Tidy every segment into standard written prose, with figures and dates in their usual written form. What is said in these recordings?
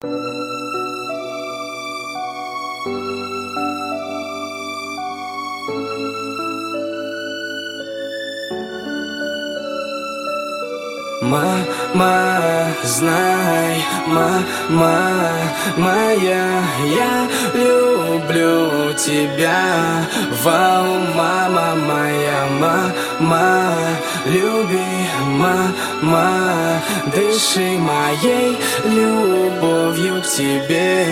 Мама, знай, мама моя, я люблю тебя. Вау, мама моя, мама, люби, мама, дыши моей любовью к тебе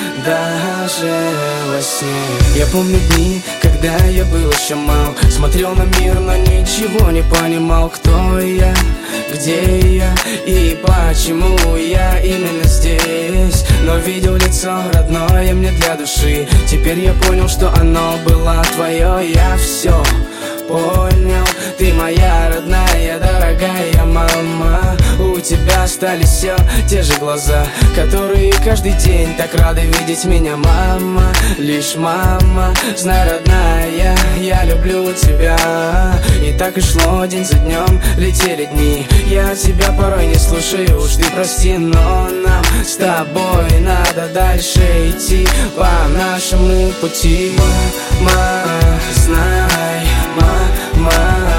даже во сне. Я помню дни, когда я был еще мал, смотрел на мир, но ничего не понимал, кто я, где я и почему я именно здесь. Но видел лицо родное мне для души. Теперь я понял, что оно было твое. Я все понял. Ты моя родная, дорогая мама. У тебя стали все те же глаза, которые каждый день так рады видеть меня, мама. Лишь мама, знай, родная, я люблю тебя. И так и шло день за днем, летели дни. Я тебя порой не слушаю, уж ты прости, но нам с тобой надо дальше идти по нашему пути. Мама, знай, мама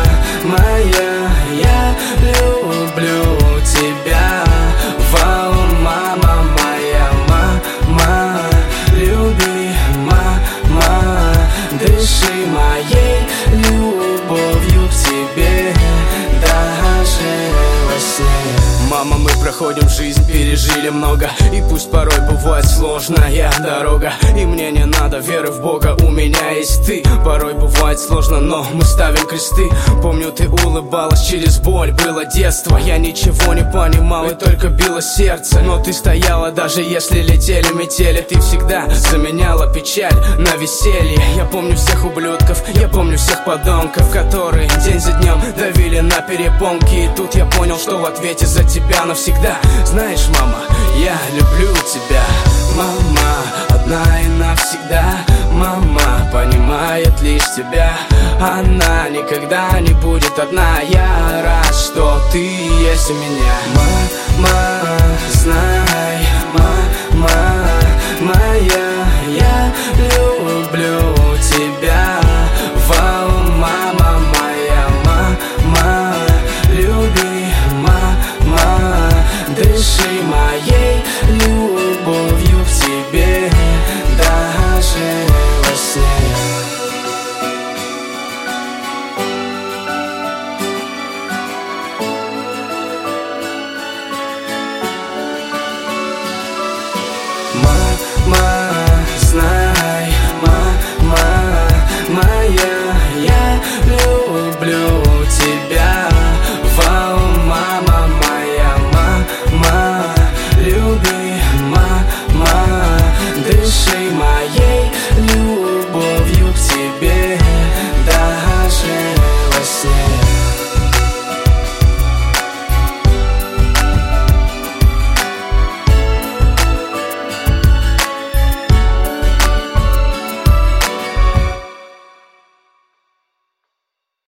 моя, я люблю тебя. Вау, мама моя, мама, люби, мама, дыши моей любовью к тебе даже во сне. Мама, мы проходим жизнь, пережили много, и пусть порой бывает сложная дорога, и мне не надо веры в Бога, у меня есть ты. Порой бывает сложно, но мы ставим кресты. Помню, ты улыбалась через боль, было детство. Я ничего не понимал, и только било сердце. Но ты стояла, даже если летели метели. Ты всегда заменяла печаль на веселье. Я помню всех ублюдков, я помню всех подонков, которые день за днем давили на перепонки. И тут я понял, что в ответе за тебя навсегда. Знаешь, мама, я люблю тебя. Мама, одна и навсегда. Мама понимает лишь тебя. Она никогда не будет одна. Я рад, что ты есть у меня. Мама, знай, мама моя, я люблю тебя. Вау, мама моя, мама, люби, мама, дыши моей любовью к тебе даже во сне. Мама, знай, мама моя, я люблю тебя.